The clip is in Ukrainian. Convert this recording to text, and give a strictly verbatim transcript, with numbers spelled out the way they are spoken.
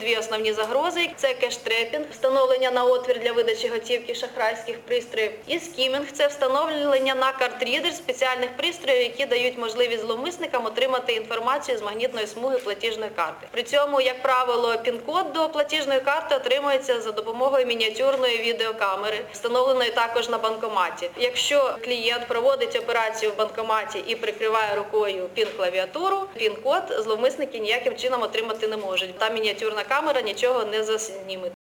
Дві основні загрози – це кеш-трепінг, встановлення на отвір для видачі готівки шахрайських пристроїв, і скімінг – це встановлення на картрідер спеціальних пристроїв, які дають можливість зловмисникам отримати інформацію з магнітної смуги платіжної карти. При цьому, як правило, пін-код до платіжної карти отримується за допомогою мініатюрної відеокамери, встановленої також на банкоматі. Якщо клієнт проводить операцію в банкоматі і прикриває рукою пін-клавіатуру, пін-код зловмисники ніяким чином отримати не можуть. Та мініатюрна камера нічого не засніме.